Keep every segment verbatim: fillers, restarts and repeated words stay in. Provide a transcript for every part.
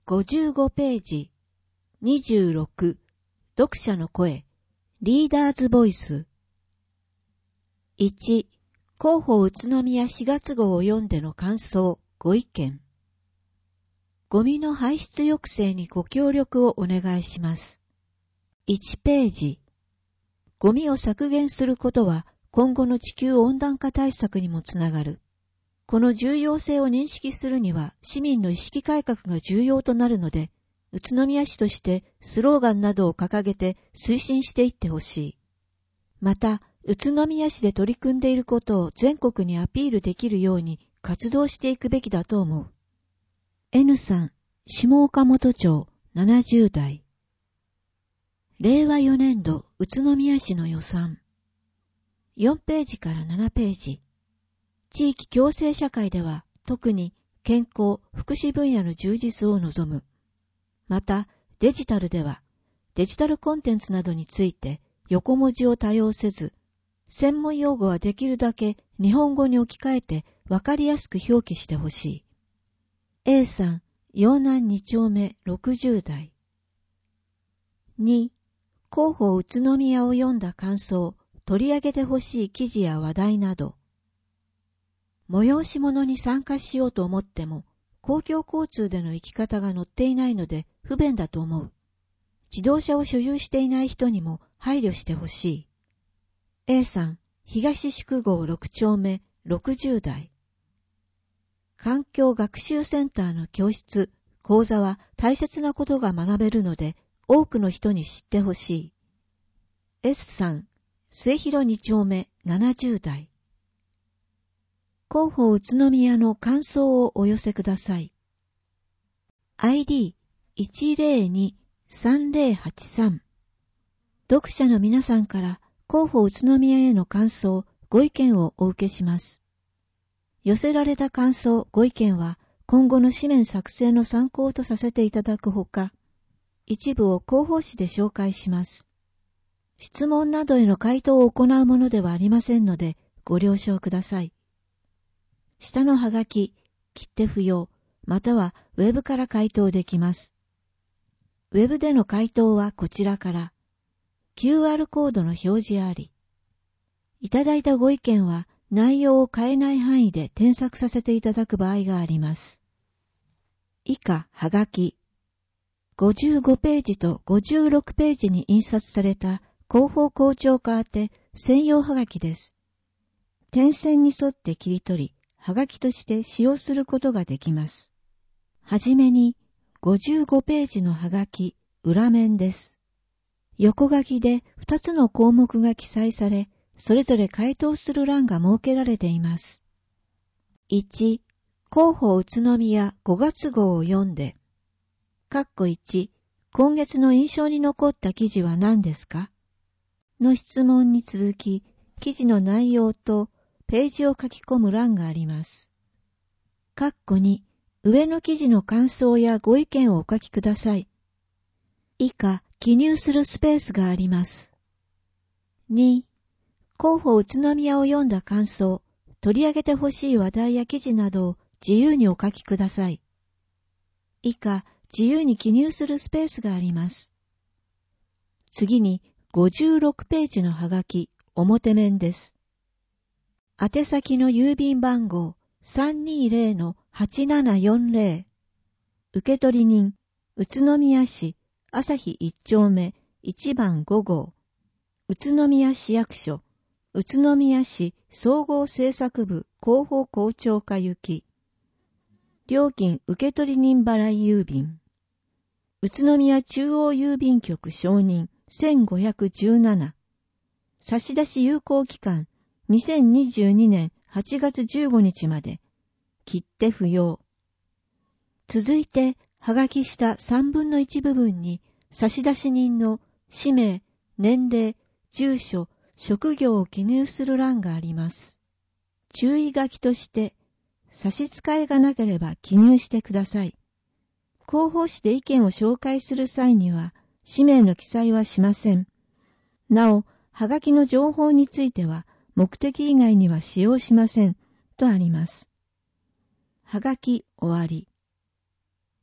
ごじゅうごページ。にじゅうろく、読者の声、リーダーズボイス。いち、広報宇都宮しがつ号を読んでの感想、ご意見。ゴミの排出抑制にご協力をお願いします。いちページ。ゴミを削減することは今後の地球温暖化対策にもつながる。この重要性を認識するには市民の意識改革が重要となるので、宇都宮市としてスローガンなどを掲げて推進していってほしい。また、宇都宮市で取り組んでいることを全国にアピールできるように活動していくべきだと思う。N さん、下岡本町ななじゅう代。れいわよねんど宇都宮市の予算。よんページからななページ。地域共生社会では特に健康・福祉分野の充実を望む。また、デジタルではデジタルコンテンツなどについて横文字を多用せず、専門用語はできるだけ日本語に置き換えてわかりやすく表記してほしい。A さん、陽南に丁目ろくじゅう代。に、広報宇都宮を読んだ感想、取り上げてほしい記事や話題など。催し物に参加しようと思っても、公共交通での行き方が載っていないので不便だと思う。自動車を所有していない人にも配慮してほしい。A さん、東宿号ろく丁目ろくじゅう代。環境学習センターの教室、講座は大切なことが学べるので多くの人に知ってほしい。S さん、末広に丁目ななじゅう代。広報宇都宮の感想をお寄せください。アイディーいちぜろにさんぜろはちさん。読者の皆さんから広報宇都宮への感想、ご意見をお受けします。寄せられた感想、ご意見は今後の紙面作成の参考とさせていただくほか、一部を広報誌で紹介します。質問などへの回答を行うものではありませんので、ご了承ください。下のハガキ、切手不要、またはウェブから回答できます。ウェブでの回答はこちらから、キューアール コードの表示あり。いただいたご意見は内容を変えない範囲で添削させていただく場合があります。以下、ハガキ。ごじゅうごページとごじゅうろくページに印刷された広報校長課宛て専用ハガキです。点線に沿って切り取り、ハガキとして使用することができます。はじめにごじゅうごページのハガキ、裏面です。横書きでふたつの項目が記載され、それぞれ回答する欄が設けられています。いち、広報宇都宮ごがつ号を読んで、括弧いち、今月の印象に残った記事は何ですか？の質問に続き、記事の内容とページを書き込む欄があります。括弧に、上の記事の感想やご意見をお書きください。以下、記入するスペースがあります。に、広報宇都宮を読んだ感想、取り上げてほしい話題や記事などを自由にお書きください。以下、自由に記入するスペースがあります。次に、ごじゅうろくページのハガキ、表面です。宛先の郵便番号 さんにーぜろのはちななよんぜろ。受取人、宇都宮市朝日いち丁目いち番ご号。宇都宮市役所、宇都宮市総合政策部広報校長課行き。料金受取人払い郵便。宇都宮中央郵便局承認せんごひゃくじゅうなな。差出有効期間にせんにじゅうにねんはちがつじゅうごにちまで。切手不要。続いて、はがき下さんぶんのいち部分に差出人の氏名、年齢、住所、職業を記入する欄があります。注意書きとして、差し支えがなければ記入してください。広報誌で意見を紹介する際には、氏名の記載はしません。なお、はがきの情報については、目的以外には使用しません、とあります。はがき終わり。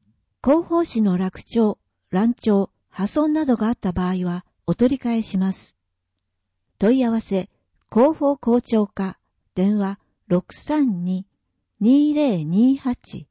広報誌の落丁、乱調、破損などがあった場合はお取り替えします。問い合わせ、広報校長課、電話 ろくさんに にぜろにはち。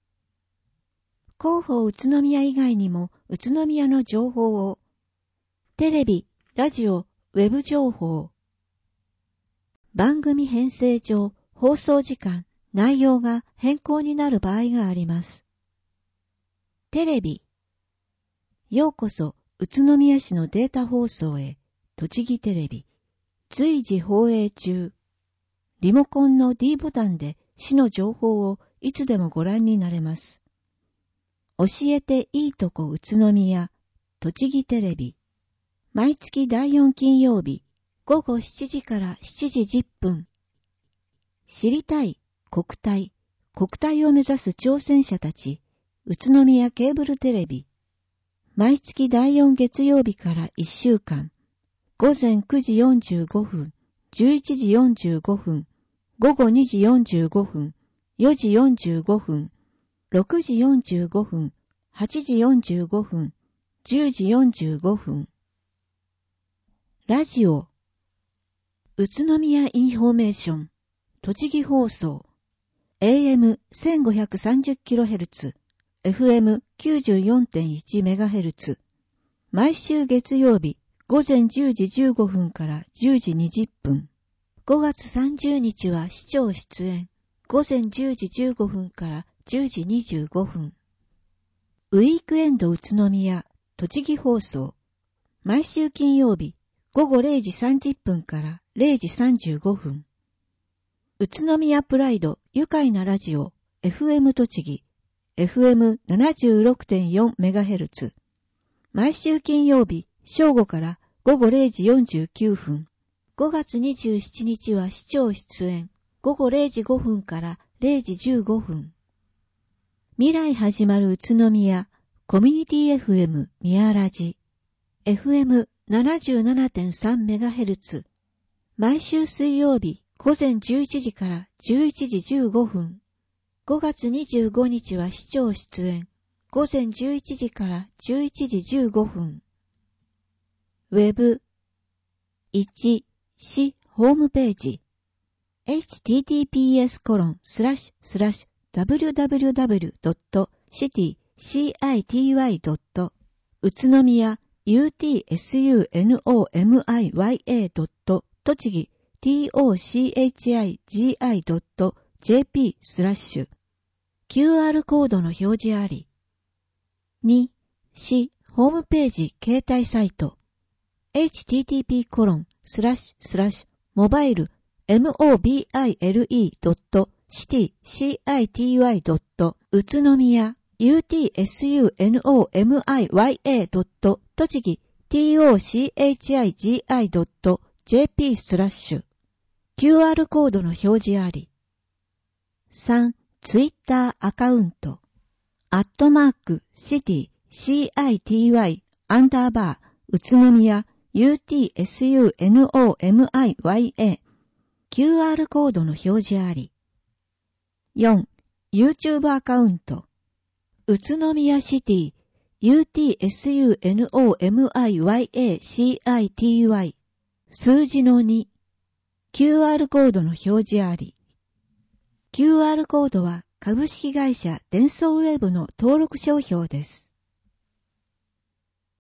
広報宇都宮以外にも宇都宮の情報を、テレビ、ラジオ、ウェブ情報、番組編成上、放送時間、内容が変更になる場合があります。テレビ、ようこそ宇都宮市のデータ放送へ、栃木テレビ、随時放映中。リモコンの D ボタンで市の情報をいつでもご覧になれます。教えていいとこ宇都宮、栃木テレビ。毎月だいよん金曜日、ごごしちじからしちじじゅっぷん。知りたい、国体、国体を目指す挑戦者たち、宇都宮ケーブルテレビ。毎月だいよん月曜日からいっしゅうかん、ごぜんくじよんじゅうごふん、じゅういちじよんじゅうごふん、ごごにじよんじゅうごふん、よじよんじゅうごふん、ろくじよんじゅうごふん、はちじよんじゅうごふん、じゅうじよんじゅうごふん。ラジオ、宇都宮インフォメーション、栃木放送、エーエムせんごひゃくさんじゅっキロヘルツ、エフエムきゅうじゅうよんてんいちメガヘルツ。毎週月曜日、ごぜんじゅうじじゅうごふんからじゅうじにじゅっぷん。ごがつさんじゅうにちは市長出演、ごぜんじゅうじじゅうごふんからじゅうじにじゅうごふん。ウィークエンド宇都宮、栃木放送。毎週金曜日、ごごれいじさんじゅっぷんかられいじさんじゅうごふん。宇都宮プライド愉快なラジオ エフエム 栃木 エフエムななじゅうろくてんよんメガヘルツ。毎週金曜日正午からごごれいじよんじゅうきゅうふん。ごがつにじゅうしちにちは市長出演ごごれいじごふんかられいじじゅうごふん。未来始まる宇都宮コミュニティ エフエム 宮ラジ エフエムななじゅうななてんさんメガヘルツ。毎週水曜日ごぜんじゅういちじからじゅういちじじゅうごふん。ごがつにじゅうごにちは市長出演ごぜんじゅういちじからじゅういちじじゅうごふん。ウェブいち市ホームページ エイチティーティーピーエスコロンスラッシュスラッシュダブリューダブリューダブリュードットシティシティドット宇都宮 ユーティーエスユーエヌオーエムアイワイエードット栃木 ティーオーシーエイチアイジーアイドットジェーピー スラッシュ キューアール コードの表示あり。に市ホームページ携帯サイト エイチティーティーピーコロンスラッシュスラッシュモバイル モバイル ドットシティシティドット宇都宮 ユーティーエスユーエヌオーエムアイワイエードット栃木 ティーオーシーエイチアイジーアイドットジェーピー スラッシュ キューアール コードの表示あり。さんツイッターアカウントアットマークシティシティアンダーバー宇都宮 ユーティーエスユーエヌオーエムアイワイエー キューアール コードの表示あり。よん YouTube アカウント宇都宮シティ ユーティーエスユーエヌオーエムアイワイエーシーアイティーワイ 数字のに キューアール コードの表示あり。キューアール コードは株式会社デンソーウェブの登録商標です。